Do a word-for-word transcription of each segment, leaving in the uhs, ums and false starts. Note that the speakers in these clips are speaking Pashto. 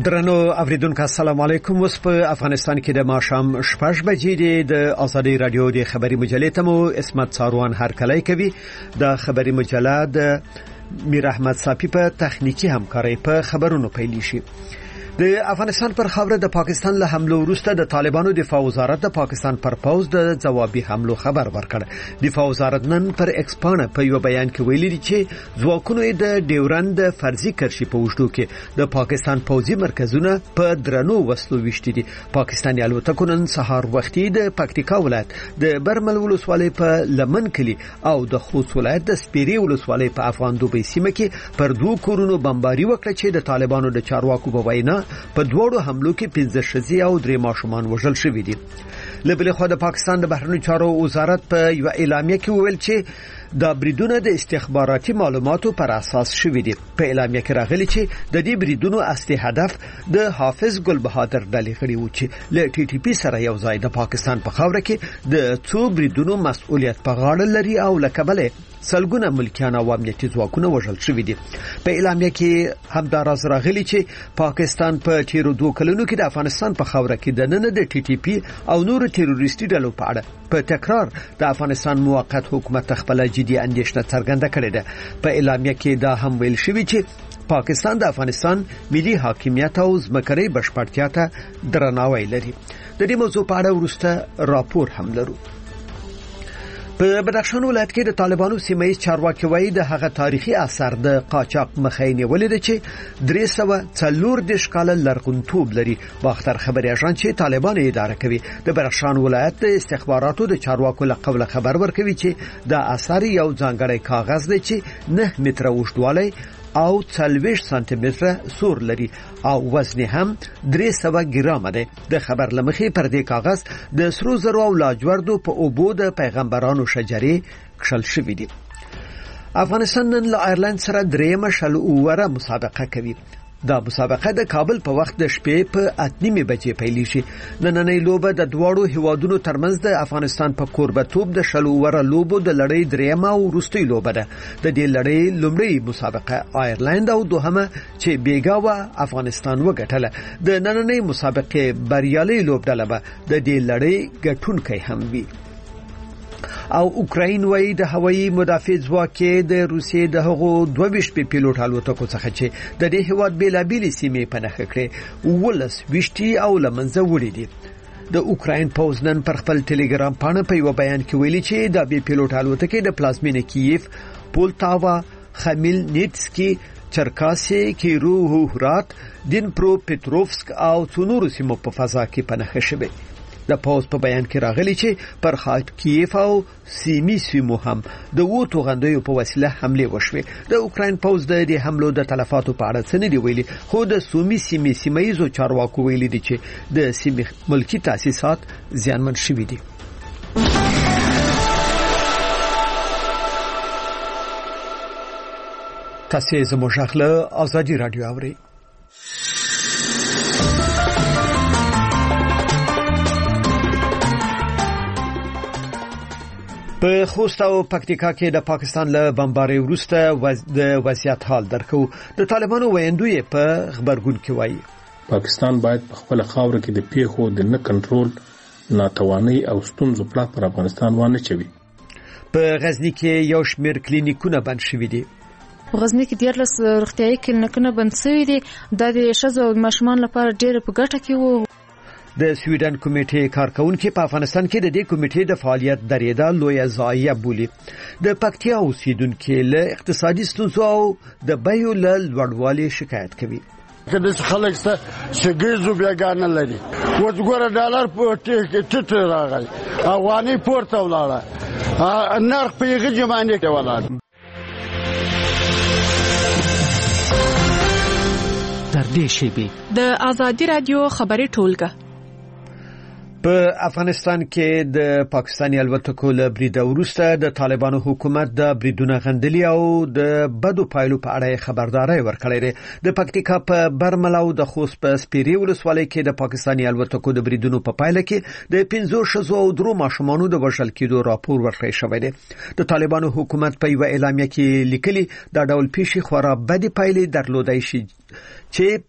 درنو اوریدونکو السلام علیکم. اوس په افغانستان کې د ماښام شپږ بجې د آزادۍ رادیو د خبري مجلې ته مو اسمت څاروان هرکلی کوي. د خبري مجله د میر احمد صافی په تخنیکی همکارۍ په خبرونو پیل شي. د افغانستان پر خاوره د پاکستان له حملو وروسته د طالبانو دفاع وزارت د پاکستان پر پوز د جوابي حملو خبر ورکړ. دفاع وزارت نن پر ایکسپانه په یو بیان کې ویلي دي چې ځواکونو د ډیورند فرضي کرشي په وشتو کې د پاکستان پوځي مرکزونه په درنو وسلو وشتي دي. پاکستاني الوتکو نن سهار وختي د پکتیکا ولایت د برمل ولسوالۍ په لمن کلی او د خوست ولایت د سپیری ولسوالۍ په افغان دوبۍ سیمه کې پر دوه کورونو بمباري وکړه چې د طالبانو د چارواکو په وینا په دوړو حملو کې پنځه ښځې او درې ماشومان وژل شوي دي. له بلې خوا د پاکستان د بهرنیو چارو وزارت په یو اعلامیه کې وویل چې دا بریدونه د استخباراتي معلوماتو پر اساس شوي دي. په اعلامیه کې راغلي چې د دې بریدونو اصلي هدف د حافظ ګل بهادر ډلې غړي و چې له ټي ټي پی سره یو ځای د پاکستان په خاوره کې د څو بریدونو مسؤلیت په غاړه لري او لکبله سلګونه ملکیان او امنیتي ځواکونه وژل شوي دي. په اعلامیه کې هم دا راز راغلي چې پاکستان په تیرو دوه کلونو کې د افغانستان په خاوره کې د نن د ټي ټي پی او نور تروریستي ډلو په اړه په تکرار د افغانستان موقت حکومت خپل جدي اندېښنه څرګنده کړې ده. په اعلامیه کې دا هم ویل شوی چې پاکستان د افغانستان ملي حاکمیت او ځمکري بشپړتیا ته درناوی لري. د دې موضوع په اړه ورسته راپور هم لرو. په بدخشان ولایت کې د طالبانو سیمایي چارواکي وایي د هغه تاریخي اثر د قاچاق مخاینه ولید چې درې سوه څلور دیرش کال لرغونتوب لري. باختر خبري اژانس چې طالبان اداره کوي د بدخشان ولایت د استخباراتو د چارواکو له قوله خبر ورکوي چې د اثر یو ځانګړی کاغذ دی چې نه متره اوږدوالی او څلوېښت سانتي متره سور لري او وزن هم درې سوه ګرام دی. د خبر لمخې پر دې کاغذ د سرو زرو او لاجوردو په اوبو د پیغمبرانو شجرې کښل شوي دي. افغانستان نن له آیرلند سره درېیمه شل اووره مسابقه کوي. دا مسابقه د کابل په وخت د شپې په اته نیمې بجې پیل شي. نننۍ لوبه د دواړو هیوادونو ترمنځ د افغانستان په کوربتوب د شل اووره لوبو د لړۍ درېیمه او وروستۍ لوبه ده. د دې لړۍ لومړۍ مسابقه آیرلند او دوهمه چې بیګاوه افغانستان وګټله. د نننۍ مسابقې بریالي لوبډله به د دې لړۍ ګټونکی هم وي. او اوکراین وایي د هوایي مدافع ځواک د روسیې د هغو دوه ویشت پیلوټ الوتکو څخه چې د دې هیواد بیلابېلې سیمې په نښه کړې ولس ویشتي او له منځه وړي دي. د اوکراین پوځ نن پر خپل ټلګرام پاڼه په یو بیان کې ویلي چې د بي پیلوټ الوتکې د پلازمینې کیف، پولتاوا، خمیلنیتسکي، چرکاسي، کیروهرات، دینپرو پټروفسک او څونورو سیمو په فضا کې په نښه شوه. د پوز په بیان کې راغلي چې پر خارکیف او سیمي سیمو هم د وو توغندیو په وسیله حمله وشوه. د اوکراین پوز د دې حملو د تلفاتو په اړه څه نه دی ویلي، خو د سومي سیمي سیمایزو چارواکو ویلي دي چې د سیمي ملکی تاسیسات زیانمن شوي دي. تاسو زموږ خپل آزادي رادیو اورئ. په خوست او پکتیکا کې د پاکستان له بمبارۍ وروسته وز... د وضعیت حال درکو. د طالبانو ویندوی په خبرګون کې وایي پاکستان باید په خپل خاور کې د پیښو د نه کنټرول، ناتوانۍ او ستونزو پلات پر افغانستان وانه چوي. په غزنی کې یو شمېر کلینیکونه بند شوي دي. په غزنی کې دیارلس روغتیايي کلینیکونه بند شوي دي. دا د ښځو او ماشومان لپاره ډېر په ګټه کې وو. د سویډن کمیټې کارکونکو په افغانستان کې د دې کمیټې د فعالیت درېدا لوی ضایعه بولي. د پکتیا اوسیدونکو له اقتصادي ستونزو او د بیو له لوړوالي شکایت کوي. کله چې خلک ست شګیزو بیاګانه لري وځګوره ډالر په ټټ راغی افغاني پورته ولاړه نرخ په یغه جمعنه کې ولاړ. تر دې شی د آزادي رادیو خبري ټولګه په افغانستان کې د پاکستاني الوتکو له برید وروسته د طالبانو حکومت د بریدونو غندلي او د بدو پایلو په اړه خبرداري ورکړې ده. د پکتیکا په برمل او د خوست په سپیری ولسوالۍ کې د پاکستاني الوتکو د بریدونو په پایله کې د پنځو شزو او درو ماشومانو د وژل کېدو راپور ورکړی شوی دی. د طالبانو حکومت په یو اعلامیه کې لیکلي دا ډول پیښې خورا بدې پایلې درلودای شي چې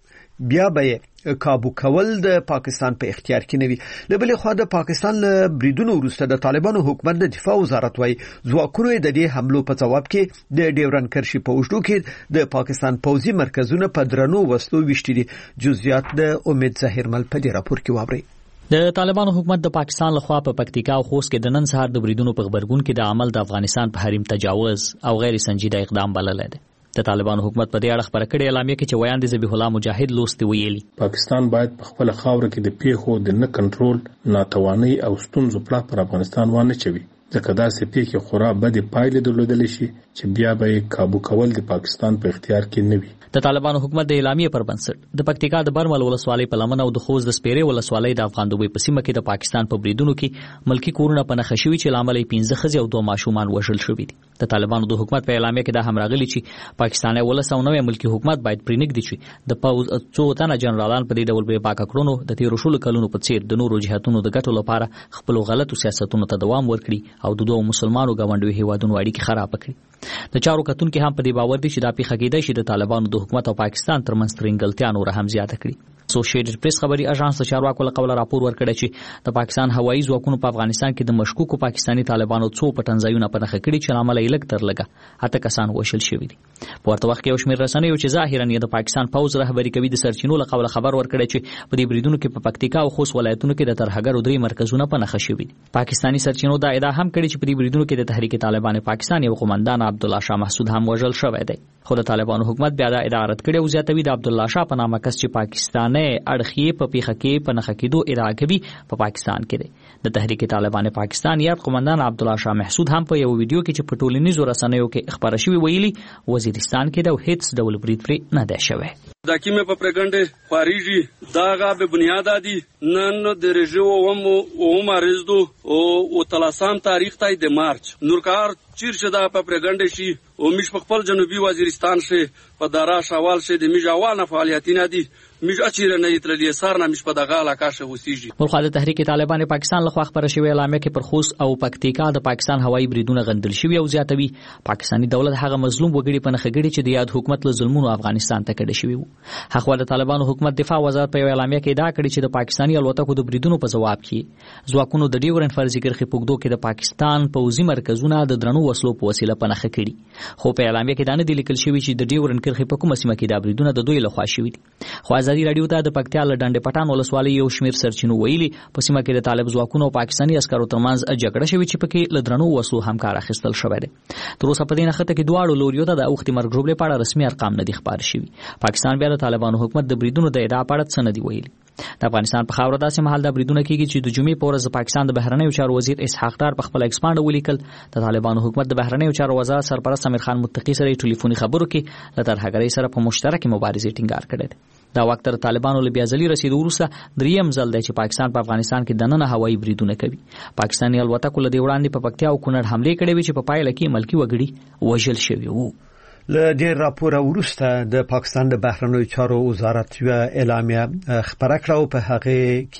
بیا به کابو کول د پاکستان په اختیار کې نوي. لبلې خو د پاکستان له بریدونو وروسته د طالبانو حکومت د دفاع وزارت وايي ځواکونو د دې حملو په جواب کې د ډیورن کرښې په اوږدو کې د پاکستان پوځي مرکزونه په درنو وسلو وشتري. جزئیات د امید ظاهر مل په دې راپور کې واوري. د طالبانو حکومت د پاکستان لخوا په پکتیکا او خوست کې د نن سهار د بریدونو په خبرګون کې د عمل د افغانستان په حریم تجاوز او غیر سنجیده اقدام بللی دی. د طالبانو حکومت په دې اړه خبره کړې اعلامیه کې چې ویاند ذبیح الله مجاهد لوستي ویلي پاکستان باید په خپل خاور کې د پیښو د نه کنټرول ناتواني او ستونزو پړه پر افغانستان وانه چوي. ځکه دا سه پیښه خورا بده پایلې درلودل شي چې بیا به کابو کول د پاکستان په اختیار کې نه وي. د طالبانو حکومت د اعلامیه پر بنسټ د پکتیکا د برمل ولسوالۍ په لمن او د خوست د سپیرې ولسوالۍ د افغان دوبۍ په سیمه کې د پاکستان په بریدونو کې ملکی کورونه په نښه شوي چې لامل یې پنځه ښځې او دوه ماشومان وژل شوي دي. د طالبانو د حکومت په اعلامیه کې دا هم راغلي چې پاکستاني ولس او نوې ملکی حکومت باید پرېنږدي چې د پوځ څو تنه جنرالان په دې ډول به پاک کړونو د تیرو شلو کلونو په څیر د نورو جهاتونو د ګټو لپاره خپل غلطو سیاستونو ته دوام ورکړي او د دوه مسلمانانو ګاونډیو هیوادونو اړیکې خراب کړي. د چارو کتونکو هم په دې باور دي چې دا پیښه کېدای شي د طالبانو د حکومت او پاکستان ترمنځ ترنګلتیا نور هم زیاته کړي. اسوسییټډ پریس خبري اژانس د چارواکو له قوله راپور ورکړی چې د پاکستان هوایي ځواکونو په افغانستان کې د مشکوکو پاکستاني طالبانو څو پټنځایونه په نښه کړي چې لامل یې لږ تر لږه اته کسان وژل شوي دي. په ورته وخت کې یو شمېر رسنیو چې ظاهرا یې د پاکستان پوځ رهبري کوي د سرچینو له قوله خبر ورکړی چې په دې بریدونو کې په پکتیکا او خوست ولایتونو کې د ترهګرو درې مرکزونه په نښه شوي دي. پاکستاني سرچینو دا ادعا هم کړې چې په دې بریدونو کې د تحریک طالبان پاکستان یو قومندان عبدالله شاه محسود هم وژل شوی دی. خو د طالبانو حکومت بیا دا ادعا رد کړې او زیاتوي د عبدالله شاه په نامه کس چې پاکستاني اړخ په پیښه کې په نښه کېدو ادعا کوي په پاکستان کې دی. د تحریک طالبان پاکستان یاد قومندان عبدالله شاه محسود هم په یو ویډیو کې چې په ټولنیزو رسنیو کې خبره شوی ویلي وزیرستان کې د هیڅ ډول برید پرې نه دی شوی. دا کیمه په پرګنده خارجي داغه به بنیاد دي نن د رژو وم او مارزدو او تلاسام تاریخ تای د مارچ نورکار چیرشه دا په پرګنده شي او مش په خپل جنوبي وزیرستان شه په دارا شوال شه د میجاوال فعالیتونه دي مش اچیره نه یترلی سار نه مش په دغه علاقه شه وسیږي. ولخوا د تحریک طالبان پاکستان لخوا خبره شوی اعلامیه کې پر خوست او پکتیکا د پاکستان هوایي بریدونه غندل شوی او زیاتوي پاکستاني دولت هغه مظلوم وګړي په نخښ غړي چې د یاد حکومت له ظلمونو افغانستان ته کډه شوی وو. هغه د طالبانو حکومت دفاع وزارت په اعلامیه کې دا کړی چې د پاکستاني الوتکو د بریدونو په جواب کې ځواکونو د ډیورن فرضي کرښې پوګدو کې د پاکستان پوځي مرکزونه د درنو وسلو په وسیله په نخښ کړي. خو په اعلامیه کې دا نه دی لیکل شوی چې د ډیورن کرښې په کومه سیمه کې د بریدونو د دوی لخوا شوی دي. خو ازادي رادیو ته د پکتیا له ډنډ پټان ولسوالۍ یو شمېر سرچینو ویلي په سیمه کې د طالب ځواکونو او پاکستاني عسکرو ترمنځ جګړه شوې چې پکې له درنو وسلو هم کار اخیستل شوی دی. تر اوسه په دې نښته کې دواړو لوریو ته د اوښتې مرګ ژوبلې په اړه رسمي ارقام نه دي خپاره شوي. پاکستان بیا د طالبانو حکومت د بریدونو د ادعا په اړه څه نه دي ویلي. د افغانستان په خاوره داسې مهال د بریدونه کېږي چې د جمعې په ورځ د پاکستان د بهرنیو چارو وزیر اسحاق ډار په خپل ایکسپانډ ولیکل د طالبانو حکومت د بهرنیو چارو وزارت سرپرست امیر خان متقي سره ټلیفوني خبرو کې له ترهګرۍ سره په مشترکه مبارزې ټینګار کړی دی. دا وخت تر طالبانو له بیا ځلې رسیدو وروسته دریم ځل دی چې پاکستان په افغانستان کې دننه هوایي بریدونه کوي. پاکستاني الوتکو له دې وړاندې په پکتیا او کونړ حملې کړې وې چې په پایله کې ملکي وګړي وژل شوي وو. له ډیر راپور وروسته د پاکستان د بهرنیو چارو وزارت یو اعلامیه خبره کړه او په هغه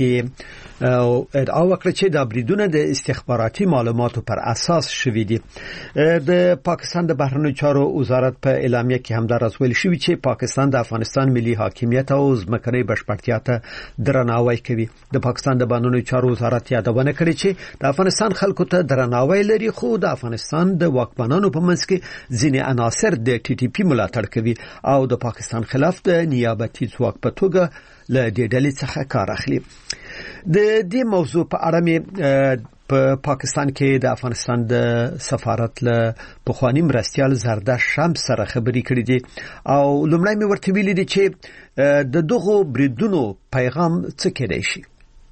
کې ادعا وکړه چې د بریدونه د استخباراتي معلوماتو پر اساس شوي دي. د پاکستان د بهرنیو چارو وزارت په اعلامیه کې هم دا راځول شوی چې پاکستان د افغانستان ملي حاکمیت او ځمکنۍ بشپړتیا ته درناوی کوي. د پاکستان د بهرنیو چارو وزارت یادونه کړې چې د افغانستان خلکو ته درناوی لري خو د افغانستان د واکمنانو په منځ کې ځینې عناصر د ټي ټي پی ملاتړ کوي او د پاکستان خلاف د نیابتي ځواک په توګه له دې ډلې څخه کار اخلي. د دې موضوع په اړه مې په پاکستان کې د افغانستان د سفارت له پخوانی مرستیال زردش شمس سره خبرې کړې دي او لومړی مې ورته ویلي دي چې د دغو بریدونو پیغام څه کېدای شي.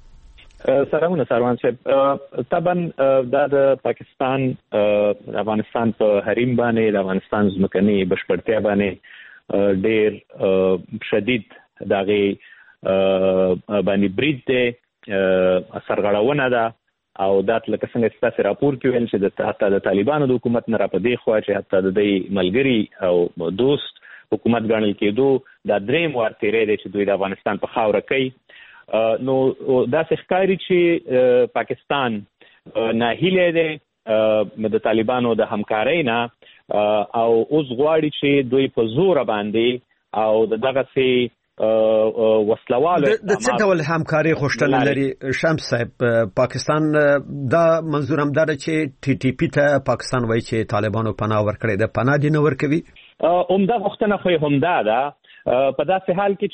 سلامونه سروان صاحب. طبعا د پاکستان افغانستان په حریم باندې د افغانستان ځمکني بشپړتیا باندې ډېر شدید دغه باندې برید دی سرغړونه ده او دا لکه څنګه چې تاسو راپور کې ویل چې د حتی د طالبانو د حکومت نه را پدې خو چې حتی د دې ملګری او دوست حکومت ګڼل کېدو دا دریم وار تیرې دی چې دوی د افغانستان په خاوره کوي. نو دا ښکاري چې پاکستان ناهیلی دی د طالبانو د همکارۍ نه او اوس غواړي چې دوی په زور باندې او د دغه سي وسلوال د څه ډول همکاري غوښتنه لري شمس صاحب؟ پاکستان دا منظور هم دار چې ټي ټي پی ته پاکستان وایي چې طالبانو پناه ورکړي ده، پناه دي نه ورکوي. عمده غوښتنه خو همدا ده په داسې حال کې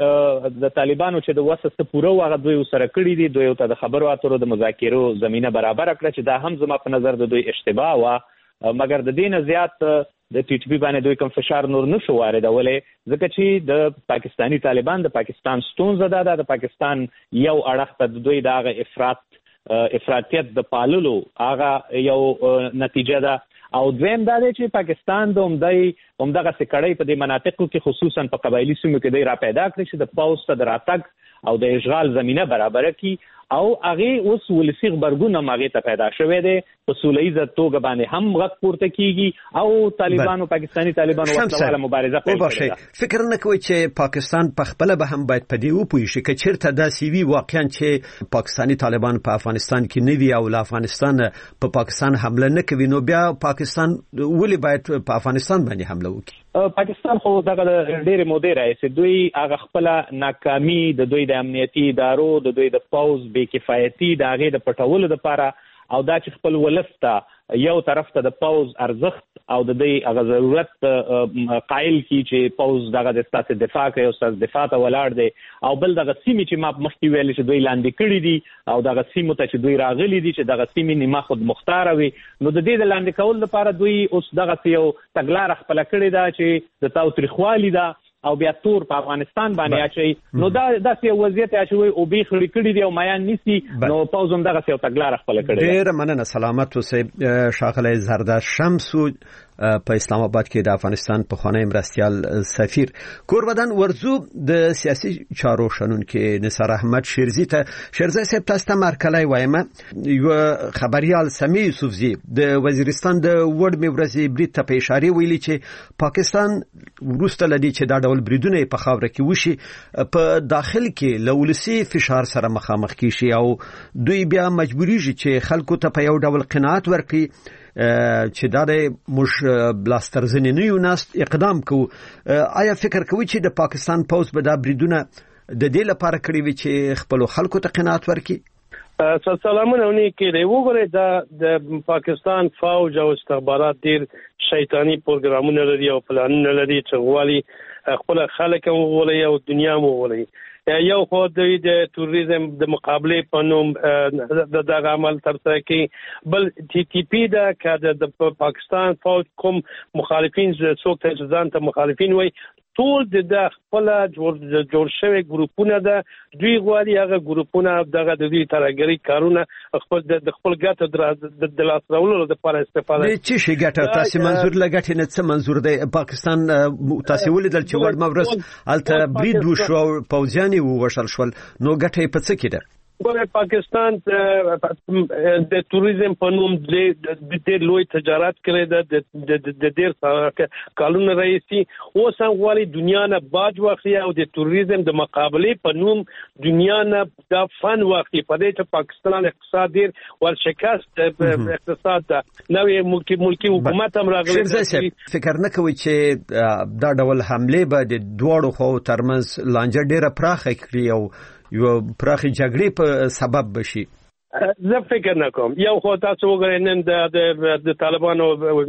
چې د طالبانو چې د وسه پوره وغه دوی سره کړی دي، دوی ته د خبرو اترو د مذاکرو زمينه برابر کړه چې دا هم زما په نظر د دوی اشتباه و، مګر د دین زیات د ټي ټي پی باندې دوی کوم فشار نور نشو واردولې، ځکه چې د پاکستانی طالبان د پاکستان ستونزه ده، د پاکستان یو اړخ ته دوی دغه افراط افراطیت د پاللو هغه یو نتیجه ده، او دویم دا دی چې پاکستان د عمدای عمدغه سکړی په دې مناطقو کې خصوصا په قبایلی سیمو کې دی را پیدا کړی چې د پاوس ته دراتګ او د اشغال زمينه برابر کړي، او هغه اوس ولسی خبرګون هغه ته پیدا شوه دی په سولېزه توګه باندې هم غږ پورته کیږي او طالبانو پاکستانی طالبانو وسله مبارزه پیل کړې. فکر نه کوي چې پاکستان په خپل به هم باید په دې وپوي شي چې چیرته دا سی وی واقعا چې پاکستانی طالبان په افغانستان کې نه وی او له افغانستان په پاکستان حمله نه کوي، نو بیا پاکستان ولې باید په افغانستان باندې حمله وکړي؟ پاکستان خو دغه ډېر مودې راځي دوی هغه خپل ناکامي د دوی د امنیتي ادارو د دوی د پاوز بې کفایتي د هغه د پټولو لپاره او دا چې خپل ولسته یو طرف ته د پاوز ارزښت او د دې هغه ضرورت قائل کی چې پاوز دغه د ستاسو دفاع کوي او ستاسو دفاع ته ولاړ دی، او بل دغه سیمې چې ما مخکې ویل چې دوی لاندې کړي دي او دغه سیمو ته چې دوی راغلي دي چې دغه سیمې نیمه خود مختار وي، نو د دې د لاندې کول لپاره دوی اوس دغه یو تګلار خپل کړی دا چې د تاوتریخوالي دا او بیا تور په افغانستان باندې اچي، نو دا داسې وضعیت اچوي او به خړی کړي دی او میان نسی، نو پاوزم دغه یو تګلار خپل کړی. ډیر مننه، سلامت اوسئ. شاغله زرداد شمس په اسلام آباد کې د افغانستان په خانه مرستيال سفیر. کوربدن ورزو د سیاسي چارو شنونکو نثار احمد شیرزی ته شیرزی صاحب تاسو ته مرکلای وایم، یو خبريال سمی یوسفزی د وزیرستان د وړ میورزي برید ته په اشاره ویلي چې پاکستان ورسته لدی چې دا ډول بریدونه په خاوره کې وشي په داخل کې لولسی فشار سره مخامخ کیشي او دوی بیا مجبوریږي چې خلکو ته په یو ډول قناعت ورکړي چې دا د مش بلاسترزنی نه یو ناست اقدام کو. آیا فکر کوي چې د پاکستان پوز به دا بریدونه د دې لپاره کړی وي چې خپل خلکو ته قناعت ورکړي؟ سلامونه ونی کې دی وګوره دا د پاکستان فوج او استخبارات ډیر شیطانی پروګرامونه لري او پلانونه لري چې غواړي خپل خلک وغولي او دنیا وغولي. یو خو د توریزم د مقابله په نوم د دغه عمل ترسره کوي، بل ټي ټي پی دا کده د پاکستان فوج کوم مخالفین څوک ته ځان ته مخالفین وای ټول د خپل جوړ جوړ شوی ګروپونه ده، دوی غواړي هغه ګروپونه دغه د دې ترګری کارونه خپل د خپل ګټه د لاس راوړلو لپاره استفاده کوي. چې شي ګټه تاسو منظور لګټ نه څه منظور دی؟ پاکستان تاسو ولیدل چې ورډ مورس الته برید وشو پوځیان ووشل شول، نو ګټه په څه کې ده؟ ګوره پاکستان د توریزم په نوم د ډېر لوی تجارت کړی ده د ډېر کالونو راځي، اوس هم غواړي دنیا نه باج واخلي او د توریزم د مقابله په نوم دنیا نه د فن واخلي، په دې چې پاکستان اقتصاد ډېر ورشکست اقتصاد ده، نوې ملکی ملکی حکومت هم راغلی. فکر نه کوي چې دا ډول حمله به د دوړو خو ترمنځ لانجه ډېره پراخه کړي او یو پراخي جګړې په سبب بشي؟ زه فکر نه کوم. یو خو تاسو وګورئ نن د د طالبانو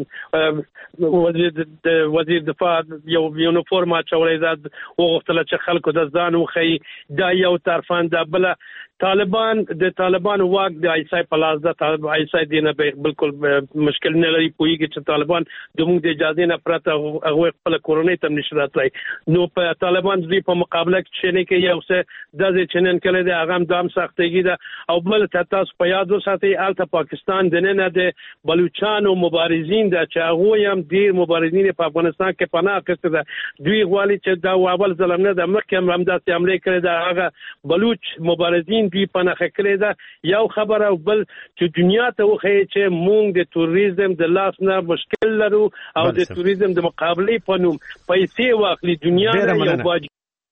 وزیر د وزیر دفاع یو یونیفورم اچولې ده وغوښتل چې خلکو د ځان وخی، دا یو طرفان ده، بل طالبان د طالبان واک د ایسای پلاس ده، طالب ایسای دینه به بالکل مشکل نه لري، پویږي چې طالبان د موږ د اجازه نه پرته هغه خپل کورونی تم نشرات لري، نو په طالبان د په مقابله کې نه کې یو څه د چنن کله د اغم دام سختګي ده، او بل تاسو په یاد وساتئ الته پاکستان د نه د بلوچستان مبارزین د چې هغه هم ډیر مبارزین په افغانستان کې پناه اخیسته ده، دوی غواړي چې دا اول ظلم نه د مکه هم همداسې عملې کړې ده، هغه بلوچ مبارزین دوی پناه کړې ده. یو خبره او بل چې دنیا ته وخی چې مونږ د توریزم د لاس نه مشکل لرو او د توریزم د مقابله په نوم پیسې واخلي دنیا نه یو باج.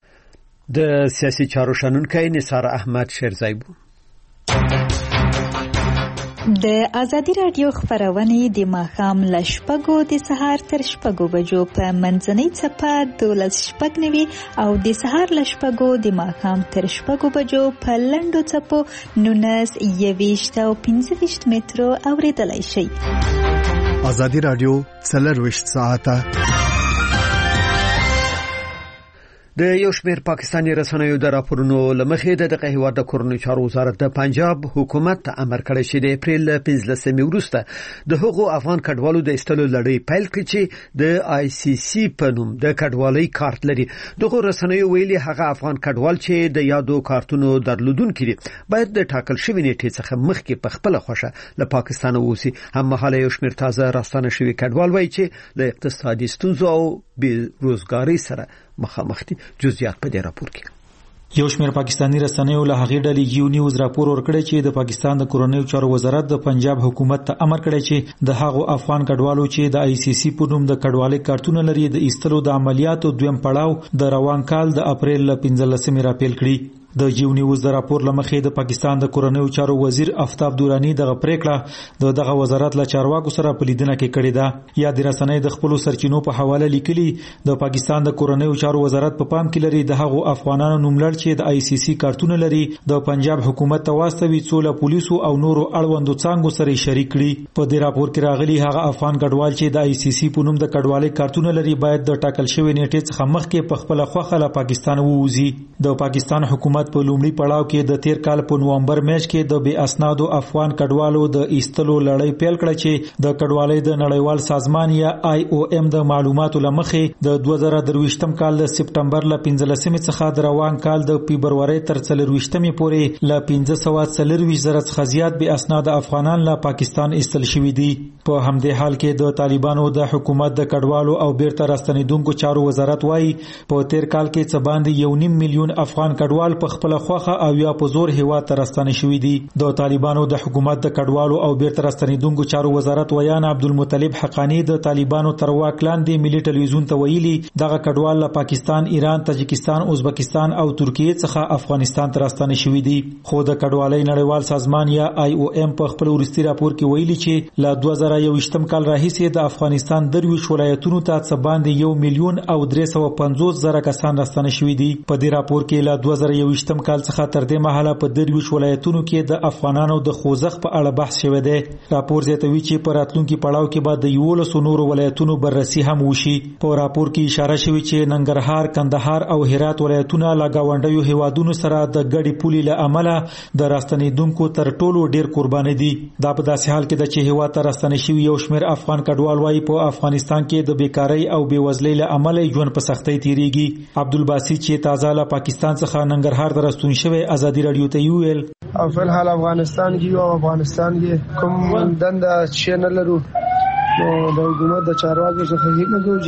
د سیاسي چارو شنونکو نثار احمد شیرزی بو. د ازادي رادیو خبرونه د ماښام له شپږو د سهار تر شپږو بجو په منځنۍ څپه دولس شپږ نوي او د سهار له شپږو د ماښام تر شپږو بجو په لنډو څپو نولس یویشت او پنځه ویشت مترو اورېدلای شئ. ازادي رادیو څلرویشت ساعته د یو شمېر پاکستاني رسنیو د راپورونو لمخې د دغه هیواد د کورنیو چارو وزارت د پنجاب حکومت ته امر کړی چې د اپریل پنځلسمې وروسته د هغو افغان کډوالو د ایستلو لړۍ پیل کړي چې د آی سی سی په نوم د کډوالۍ کارت لري. دغه رسنیو ویلي هغه افغان کډوال چې د یادو کارتونو درلودونکي دي باید د ټاکل شوی نیټې څخه مخکې په خپل خوښه له پاکستان ووسی. هم مهاله یو شمېر تازه راستانه شوی کډوال وایي چې له اقتصادي ستونزو او بې روزګارۍ سره مخامخ دي. جزئیات په دې راپور کې یو شمېر پاکستاني رسنیو له هغې ډلې یو نیوز راپور ورکړی چې د پاکستان د کورنیو چارو وزارت د پنجاب حکومت ته امر کړی چې د هغو افغان کډوالو چې د آی سی سی په نوم د کډوالۍ کارتونه لري د ایستلو د عملیاتو دویم پړاو د روان کال د اپریل له پنځلسمې راپیل کړي. د جیو نیوز د راپور لمخې د پاکستان د کورنیو چارو وزیر آفتاب دورانی دغه پریکړه د دغه وزارت له چارواکو سره په لیدنه کې کړې ده. یا د رسنۍ د خپل سرچینو په حواله لیکلي د پاکستان د کورنیو چارو وزارت په پام کې لري د هغو افغانانو نوملړ چې د آی سی سی کارتونه لري د پنجاب حکومت ته واستوي څو له پولیسو او نورو اړوندو څانګو سره شریک کړي. په دې راپور کې راغلي هغه افغان کډوال چې د آی سی سی په نوم د کډوالۍ کارتونه لري باید د ټاکل شوی نیټې څخه مخکې په خپل خوښه له پاکستان ووځي. د پاکستان حکومت په لومړي پړاو کې د تیر کال په نومبر میاشت کې د بې اسنادو افغان کډوالو د ایستلو لړۍ پیل کړه چې د کډوالۍ د نړیوال سازمان یا آی او ایم د معلوماتو لمخې د دوه زره درویشتم کال د سپټمبر له پنځلسمې څخه د روان کال د فبرورۍ تر څلرویشتمې پورې له پنځه سوه څلرویشت زره څخه زیات بې اسناده افغانان له پاکستان ایستل شوي دي. په همدې حال کې د طالبانو د حکومت د کډوالو او بیرته راستنیدونکو چارو وزارت وایي په تیر کال کې څه باندې یو نیم میلیون افغان کډوال په خپل خوخه او یا په زور هیواد ته راستنه شوي دي. د طالبانو د حکومت د کډوالو او بیرته راستنیدونکو چارو وزارت ویان عبدالمطلب حقانی د طالبانو تر واک لاندې ملي ټلویزیون ته ویلي دغه کډوال له پاکستان، ایران، تاجکستان، ازبکستان او ترکیه څخه افغانستان ته راستنه شوي دي. خو د کډوالۍ نړیوال سازمان یا آی او ایم په خپل وروستي راپور کې ویلي چې له دوه زره یوویشتم کال راهیسې د افغانستان درویشت ولایتونو ته څه باندې یو میلیون او درې سوه پنځوس زره کسان راستنه شوي دي. په دې راپور کې له دوه زره یوویشتم کال څخه تر دې مهاله په درویشت ولایتونو کې د افغانانو د خوځښت په اړه بحث شوی دی. راپور زیاتوي چې په راتلونکي پړاو کې به د یولسو نورو ولایتونو بررسي هم وشي. په راپور کې اشاره شوې چې ننګرهار، کندهار او هرات ولایتونه له ګاونډیو هیوادونو سره د ګډې پولې له امله د راستنیدونکو تر ټولو ډیر قرباني دي. دا په داسې حال کې ده چې هیواد ته راستنه شوي یو شمېر افغان کډوال وایي په افغانستان کې د بیکارۍ او بېوزلۍ له امله ژوند په سختۍ تیریږي. عبدالباسط چې تازه له پاکستان څخه ننګرهار ته راستون شوی ازادي رادیو ته ویل او فل حال افغانستان کې او افغانستان کې کوم دنده چې نه لرو نو د حکومت د چارواکو څخه هیله کوو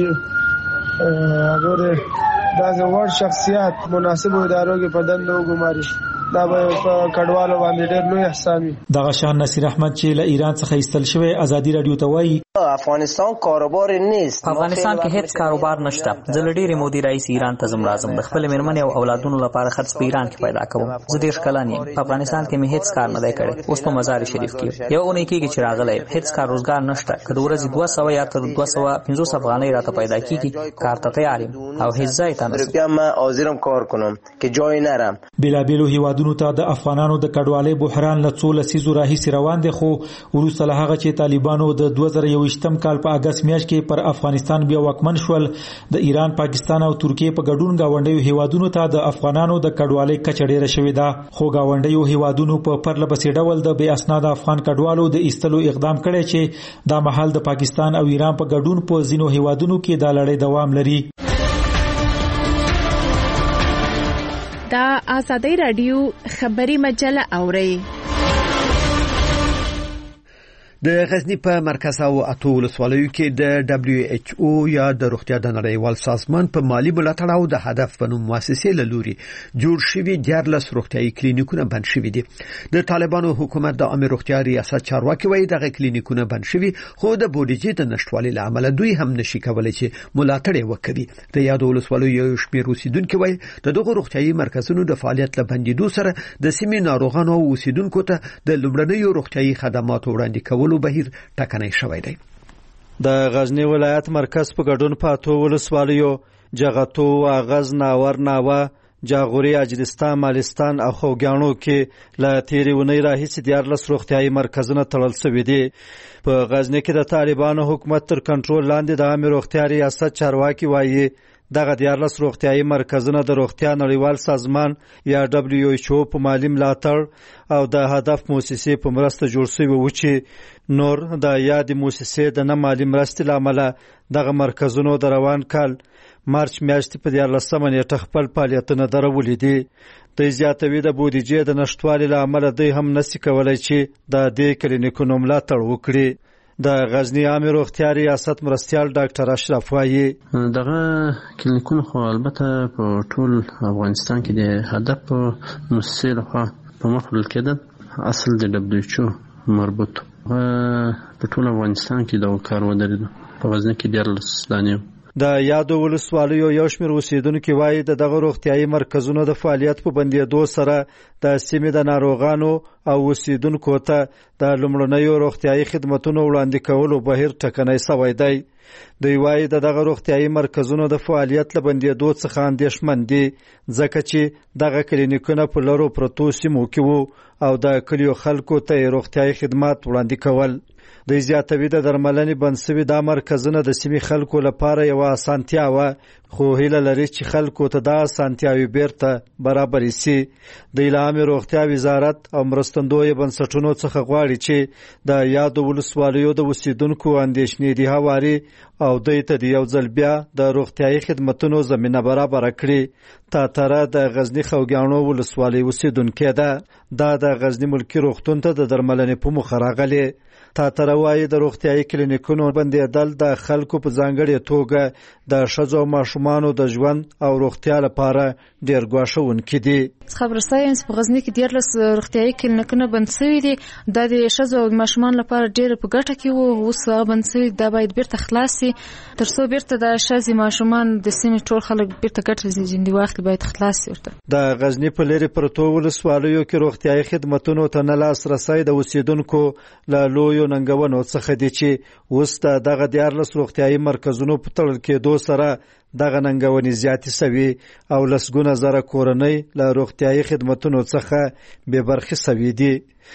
چې هغه د ځوړ شخصیت مناسب ادارو کې په دنده وګماري. دا به په کډوالو باندې ډېر لوی احسان وي. دغه شان نصیر احمد چې له ایران څخه ایستل شوی ازادي رادیو ته وایي افغانستان کاروبار نیست. افغانستان کې هیڅ کاروبار نشته. زه له ډېرې مودې راهیسې ایران ته ځم راځم. د خپلې مېرمنې او اولادونو لپاره خرڅ په ایران کې پیدا کوم. زه دېرش کلن یم. په افغانستان کې مې هیڅ کار نه دی کړی. اوس په مزار شریف کې یو اونۍ کېږي چې راغلی یم. هیڅ کار روزګار نشته. که د ورځې دوه سوه یا تر دوه سوه پنځوس افغانۍ راته پیدا کېږي کار ته تیار یم او هیڅ ځای ته نه ځم. من حاضرم کار کنم که جای نرم. بېلابېلو هیوادونو ته د افغانانو د کډوالۍ بحران له څو لسیزو راهیسې روان دی، خو وروسته له هغه چې طالبانو د دوه زره یوویشتم کال په اګست میاشت کې پر افغانستان بیا واکمن شول، د ایران، پاکستان او ترکیه په ګډون گاونډیو هیوادونو ته د افغانانو د کډوالۍ کچه ډېره شوې ده. خو گاونډیو هیوادونو په پرله پسې ډول د بې اسناده افغان کډوالو د ایستلو اقدام کړی چې دا مهال د پاکستان او ایران په ګډون په ځینو هیوادونو کې دا لړۍ دوام لري. دا آزادی رادیو خبری مجله اوري. د غزنی په مرکز او اتو ولسوالیو کې د دبليو ایچ او یا د روغتیا د نړیوال سازمان په مالی ملاتړ او د هدف په نوم مؤسسې له لوري جوړ شوی دیارلس روغتیايي کلینیکونه بند شوي دي. د طالبانو حکومت د عامه روغتیا ریاست چارواکي وایي دغه کلینیکونه بند شوي خو د بودیجې د نشټوالي لامل دوی هم نشي کولای چې ملاتړ وکړي. د یادو ولسوالیو یو شمېر اوسیدونکو وایي د دغه روغتیايي مرکزونو د فعالیت له بندیدو سره د سیمې ناروغانو او اوسیدونکو ته د لومړنیو روغتیايي خدماتو وړاندې کولو بهیر ټکنی شوی دی. د غزنی ولایت مرکز په ګډون پاتو ولسوالیو جغتو اغاز ناور ناوه جاغوري اجرستان مالستان او خوګانو کې لا تیری ونی راهیس دیارلس روغتیايي مرکزونه تړل شوی دي. په غزنی کې د طالبانو حکومت تر کنټرول لاندې د عامه روغتیا ریاست چارواکي وایي دغه دیارلس روغتیايي مرکزونه د روغتیا نړیوال سازمان یا دبليو ایچ او په مالی ملاتړ او د هدف مؤسسې په مرسته جوړ شوي و چې نور د یاد مؤسسې د نه مالی مرستې لامل دغه مرکزونو د روان کال مارچ میاشتې په دیارلسمه نیټه خپل فعالیتونه درولې دي. د زیاتوي د بودیجې د نشټوالي لامل دوی هم نشي کولای چې د دې کلینیکونو ملاتړ وکړي. د غزنی عامه روغتیا ریاست مرستیال ډاکټر اشرف وایي دغه کلینیکونه خو البته په ټول افغانستان کې د هدف مؤسسې لخوا په مخ وړل کېدل اصل د دبليو ایچ او مربوط په ټول افغانستان کې د کار ودرېدو په غزنی کې دیارلس دانې. د یادو ولسوالیو یو شمېر اوسیدونکو وایي د دغه روغتیايي مرکزونو د فعالیت په بندېدو سره د سیمې د ناروغانو او اوسیدونکو ته د لومړنیو روغتیايي خدماتو وړاندې کولو بهیر ټکنی شوی دی. دوی وایي د دغه روغتیايي مرکزونو د فعالیت له بندېدو څخه اندېښمن دي ځکه چې دغه کلینیکونه په لرو پرتو سیمو کې وو او د کلیو خلکو ته روغتیايي خدمات وړاندې کول. د زیاتوي د درملنې بنسوي د مرکزونه د سیمې خلکو لپاره یو اسانتیا و خو هیله لري چې خلکو ته د اسانتیاوي بیرته برابر شي. د عامه روغتیا وزارت او مرستندوی بنسټونو څخه غواړي چې د یادو ولسوالیو د اوسیدونکو اندېښنې دي هواري او دوی ته د یو ځل بیا د روغتیايي خدماتو زمينه برابر کړي. تاتره د غزنی خوګانو ولسوالۍ اوسیدونکو ده. دا د غزنی ملکی روغتون ته د درملنې په مخ راغلي. تاتره وایي د روغتیايي کلینیکونو بندېدل د خلکو په ځانګړې توګه د ښځو او ماشومانو د ژوند او روغتیا لپاره ډېر ګواښونکي دي. خبرستان په غزنی کې دیارلس روغتیايي کلینیکونه بند شوي دي. دا د ښځو او ماشومانو لپاره ډېر په ګټه کې وو. اوس بند شوي دا باید بیرته خلاص شي تر څو بیرته د ښځې ماشومان د سیمې ټول خلک بیرته ګټه ځینې واخلي باید خلاص شي. ورته د غزنی په لرې پرتو ولسوالیو کې روغتیايي خدماتو ته نه لاسرسی د اوسیدونکو له لویو ننګونو څخه دي چې اوس دغه دیارلس روغتیايي مرکزونو په تړل کېدو سره دغه ننګونې زیاتې شوي او لسګونه زره کورنۍ له روغتیايي خدماتو څخه بې برخې شوي دي.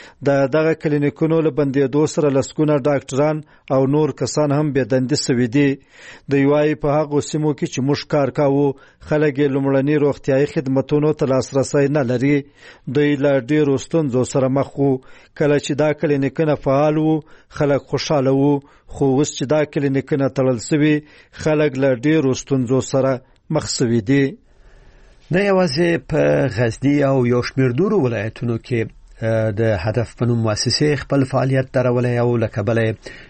د دغه کلینیکونو له بندېدو سره لسګونه ډاکټران او نور کسان هم بې دندې شوي دي. دوی وایي په هغو سیمو کې چې موږ کار کوو خلک یې لومړني روغتیايي خدماتو ته لاسرسی نه لري. دوی له ډېرو ستونزو سره مخ وو. کله چې دا کلینیکونه فعال وو خلک خوشحاله وو خو اوس چې دا کلینیکونه تړل شوي خلک له ډېرو ستونزو سره مخ شوي دي. نه یوازې په غزنی او یو شمېر نورو ولایتونو کې د هدف په نوم مؤسسې خپل فعالیت درولای او لکبل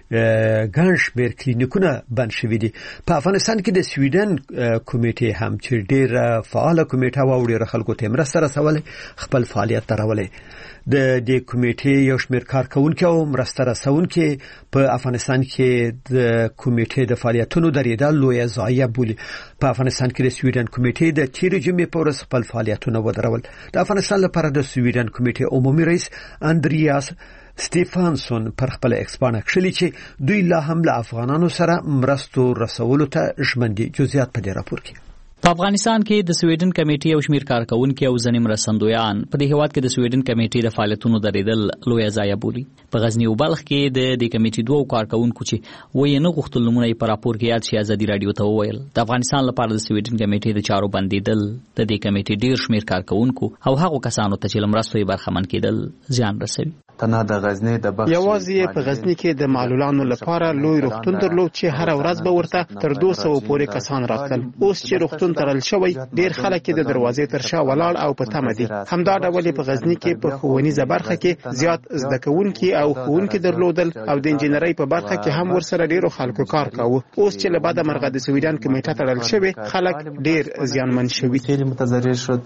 ګڼ شمېر کلینیکونه بند شوي دي. په افغانستان کې د سویډن کمیټې هم چې ډېر فعاله کمیټه و او ډېر خلکو ته مرسته رسولې خپل فعالیت درولای. د دې کمیټې یو شمېر کارکونکو او مرسته رسونکو په افغانستان کې د کمیټې د فعالیتونو درېدل لوی ضایعه بولي. په افغانستان کې د سویډن کمیټې د تیر جمعې په ورځ خپل فعالیتونه ودرول. د افغانستان لپاره د سویډن کمیټې عمومي رئیس اندریاس سټیفانسون پر خپل ایکسپانه کړی چې دوی لا هم له افغانانو سره مرستو رسولو ته ژمن دي. جزئیات په دې راپور کې. په افغانستان کې د سویډن کمیټې او شمیر کارکونکو او ځنې مرستندویان په دې هیواد کې د سویډن کمیټې د فعالیتونو درېدل لوی ضایعه بولي. په غزنی او بلخ کې د دې کمیټې دوه کارکونکو چې وایي نه غوښتل نمونه په راپور کې یاد شي ازادي رادیو ته وویل د افغانستان لپاره د سویډن کمیټې د چارو بندیدل د دې کمیټې ډیر شمیر کارکونکو او هغو کسانو ته چې لمرستوي برخمن کېدل زیان رسوي. تنه د غزنی د بخش یوازې په غزنی کې د معلولانو لپاره لوی روغتون درلود چې هر ورځ به ورته تر دوه سوه پورې کسان راتلل. اوس چې روغتون تړل شوی ډیر خلک د دروازې تر شا ولاړ او په تمه دي. همدا ډول په غزنی کې په ښوونیزه برخه کې زیات زده کوونکي او ښوونکي درلودل او د انجنیري په برخه کې هم ورسره ډیرو خلکو کار کاوه. اوس چې له بعد مرغه د سویډن کمیټه تړل شوی خلک ډیر زیانمن شوي. خیلی متضرر شد.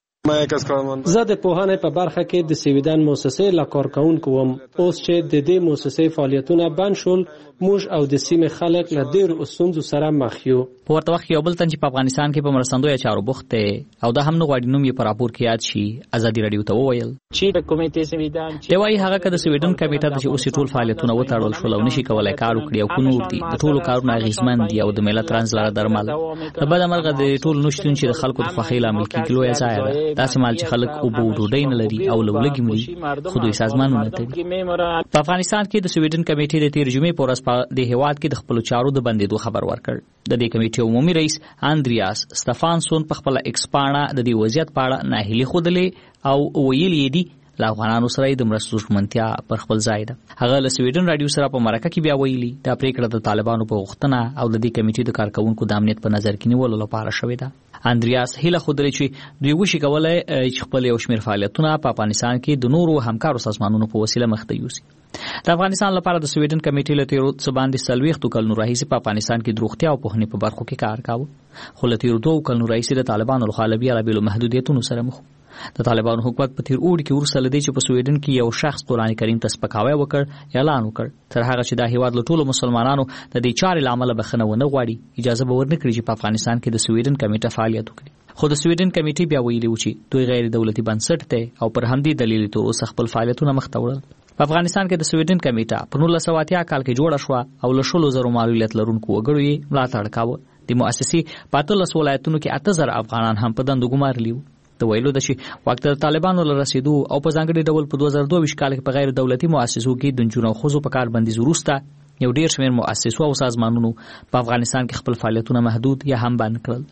زه د پوهنې په برخه کې د سویډن مؤسسې لا کارکونکو وم. اوس چې د دې مؤسسې فعالیتونه بند شول موږ او د سیمې خلک له ډېرو ستونزو سره مخ یو. په ورته وخت کې یو بل تن چې په افغانستان کې په مرستندویه چارو بوخت دی او دا هم نه غواړي نوم یې په راپور کې یاد شي، ازادي راډیو ته وویل چې د کمیټې سویډن دی وايي هغه که د سویډن کمیټه د چې اوس ټول فعالیتونه وتړل شول او نشي کولای کار وکړي او کو نور دي د ټولو کارونه اغېزمن دي او د ملت رنځ لاره درمل د بده مرغه د ټولو نشتون چې د خلکو د خوښۍ لامل کېږي لویه ځایه ده. داسې مال چې خلک اوبه ډوډۍ نه لري او لولګي مري خو دوی سازمانونه تړي. په افغانستان کې د سویډن کمیټې د تیر جمعې په ورځ په د هیواد کې د خپل چارو د بندیدو خبر ورکړ. د دې کمیټې عمومي رئیس اندریاس ستفانسون په خپل ایکس پاڼه د دې وضعیت په اړه ناهیلي ښودلې او ویلي دي له افغانانو سره د مرستو ژمنتیا پر خپل ځای ده. هغه له سویډن رادیو سره په مرکه کې بیا ویلي دا پریکړه د طالبانو په غوښتنه او د دې کمیټې د کارکونکو د امنیت په نظر کې نیولو لپاره شوې ده. اندریاس هیله ښودلې چې دوی وشي کولای چې خپل یو شمېر فعالیتونه په افغانستان کې د نورو همکارو سازمانونو په وسیله مخته یوسي. د افغانستان لپاره د سویډن کمیټې له تیرو څه باندې څلوېښتو کلونو راهیسې په افغانستان کې د روغتیا او پوهنې په برخو کې کار کاوه، خو له تیرو دوو کلونو راهیسې د طالبانو لخوا له بېلابېلو محدودیتونو سره مخ. د طالبانو حکومت په تیر اوړي کې وروسته له دې چې په سویډن کې یو شخص قرآن کریم ته سپکاوی وکړ اعلان وکړ تر هغه چې دا هیواد له ټولو مسلمانانو د دې چارې له امله بخښنه ونه غواړي اجازه به ورنه کړي چې په افغانستان کې د سویډن کمیټه فعالیت وکړي. خو د سویډن کمیټې بیا ویلي و چې دوی غیر دولتي بنسټ دی او پر همدې دلیل تر اوسه خپل فعالیتونه مخته وړل. په افغانستان کې د سویډن کمیټه په نولس سوه اتیا کال کې جوړه شوه او له شلو زرو معلولیت لرونکو وګړو یې ملاتړ کاوه. د مؤسسې په اتلس ولایتونو کې اته زره افغانان هم په دندو ګمارلي وو. د ویلو د چې وخت د طالبانو له رسیدو او په ځانګړي ډول په دوه زره دوه ویشت کال کې په غیر دولتي مؤسسو کې د نجونو او ښځو په کار بندیز وروسته یو ډېر شمېر مؤسسو او سازمانونو په افغانستان کې خپل فعالیتونه محدود یا هم بند کړل.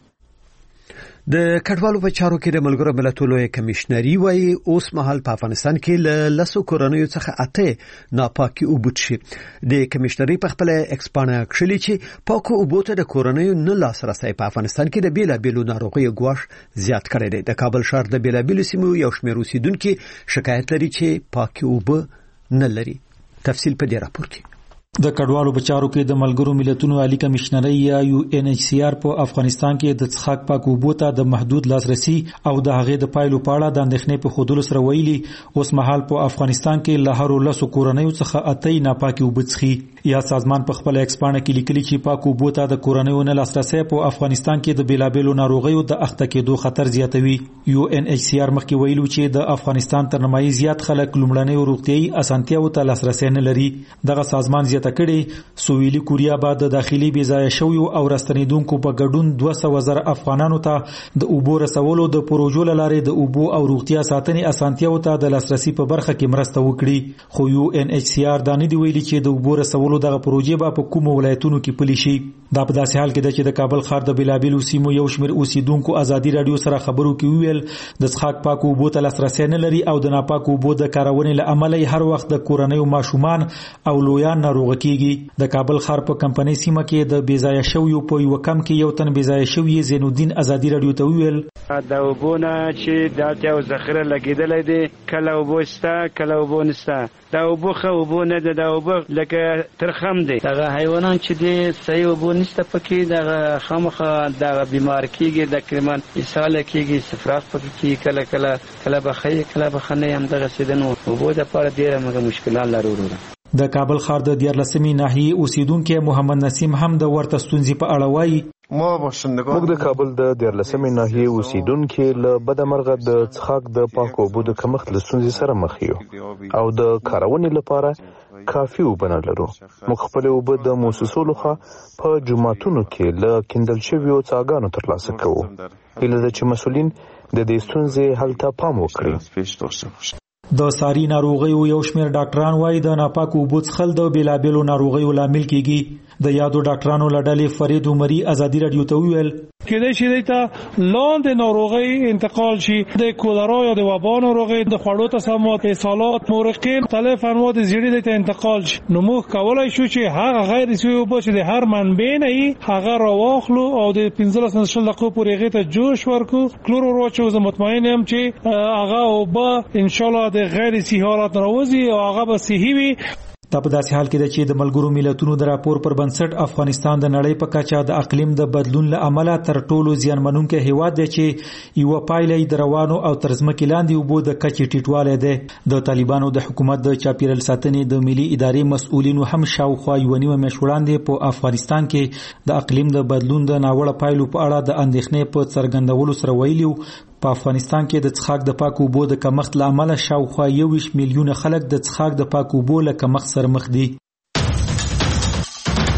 د کډوالو په چارو کې د ملګرو ملتونو کمشنري وايي اوس مهال په افغانستان کې له لسو کورنیو څخه اته ناپاکي اوبه شي. د کمشنري په خپل ایکسپانه کړلي چې پاکو اوبو ته د کورنیو نه لاسرسي په افغانستان کې د بیلابېلو ناروغیو ګواښ زیات کړی دی. د کابل ښار د بیلابېلو سیمو یو شمېر اوسیدونکو شکایت لري چې پاکي اوبه نه لري. تفصیل په دې راپور کې. د کډوالو په چارو کې د ملګرو ملتونو عالی کمشنري یا یو ان ایچ سی آر په افغانستان کې د څښاک پاکو اوبو ته د محدود لاسرسي او د هغې د پایلو په اړه د اندېښنې په ښودلو سره ویلي اوس مهال په افغانستان کې له هرو لسو کورنیو څخه اته ناپاکي اوبه څښي. یا سازمان په خپل ایکسپانه کې لیکلي چې پاکو اوبو ته د کورنیو نه لاسرسي په افغانستان کې د بیلابېلو ناروغیو د اخته کېدو خطر زیاتوي. یو ان ایچ سی آر مخکې ویلو چې د افغانستان تر نیمایي زیات خلک لومړنیو روغتیایي اسانتیاوو ته لاسرسي نه لري. دغه سازمان زیاته کړي سویلي کوریا به د داخلي بې ځایه شویو او راستنېدونکو په ګډون دوه سوه زره افغانانو ته د اوبو رسولو د پروژو له لارې د اوبو او روغتیا ساتنې اسانتیاوو ته د لاسرسي په برخه کې مرسته وکړي. خو یو ان ایچ سی آر دا نه دی ویلي چې د اوبو رسولو دغه پروژې به په کومو ولایتونو کې پلي شي. دا په داسې حال کې ده چې د کابل ښار د بیلابېلو سیمو یو شمېر اوسیدونکو ازادي راډیو سره خبرو کې وویل د څښاک پاکو اوبو ته لاسرسی نه لري او د ناپاکو اوبو د کارونې له امله هر وخت د کورنیو ماشومان او لویان ناروغه کېږي. د کابل ښار په کمپنۍ سیمه کې د بې ځایه شویو په یوه کم کې یو تن بې ځایه شوي زین الدین ازادي راډیو ته وویل د اوبو نه چې د اړتیاو ذخیره لګېدلی دی کله اوبو شته کله اوبو نشته. دا اوبو ښه اوبو نه ده، دا اوبه لکه ترخم دی. دغه حیوانان چې دی صحیح اوبو نشته پکې دغه خامخا دغه بیمار کېږي تقریبا اسهاله کېږي سفراق پکې کېږي کله کله کله به ښه کله به ښه نه وي. همدغسې ده نو اوبو دپاره ډېره مشکلات لرو. د کابل ښار د دیارلسمې ناحیې اوسیدونکی محمد نسیم هم د ورته ستونزې په اړه وایي موږ د کابل د دیارلسمې ناحیې اوسیدونکي له بده مرغه د څښاک د پاکو اوبو د کمښت له ستونزې سره مخ یو او د کارونې لپاره کافي اوبه نه لرو. موږ خپلې اوبه د موسسو لخوا په جوماتونو کې له کیندل شویو څاګانو ترلاسه کوو. هیله ده چې مسؤلین د دې ستونزې حل ته پام وکړي. د ساري ناروغیو یو شمېر ډاکټران وایي د ناپاکو اوبو څښل د بیلابېلو ناروغیو لامل کېږي. د یادو ډاکټرانو له ډلې فرید عمري ازادي راډیو ته وویل کېدای شي د لاندې ناروغي انتقال شي د کولرا یا د وبا ناروغي د خوړو تسممات اسهالات مورقین مختلف انواع د زیړي د انتقال شي نو موږ کولای شو چې هغه غیر سوي اوبه چې د هر منبع نه هغه راواخلو او د پنځلس نه شل دقیقو پورې هغه ته جوش ورکو کلور ورچو زه مطمئن یم چې هغه اوبه ان شاء الله د غیر صحي حالت راوځي او هغه به صحي وي. دا په داسې حال کې ده چې د ملګرو ملتونو د راپور پر بنسټ افغانستان د نړۍ په کچه د اقلیم د بدلون له امله تر ټولو زیانمنونکی هیواد دی چې یو پایله د روانو او ترزمکې لاندې اوبو د کچې ټیټوالی دی. د طالبانو د حکومت د چاپیریال ساتنې د ملي ادارې مسؤلینو هم شاوخوا یوه نیمه میاشت وړاندې په افغانستان کې د اقلیم د بدلون د ناوړه پایلو په اړه د اندېښنې په څرګندولو سره ویلي په افغانستان کې د څښاک د پاکو اوبو د کمښت له امله شاوخوا یو ویشت میلیونه خلک د څښاک د پاکو اوبو له کمښت سره مخ دي.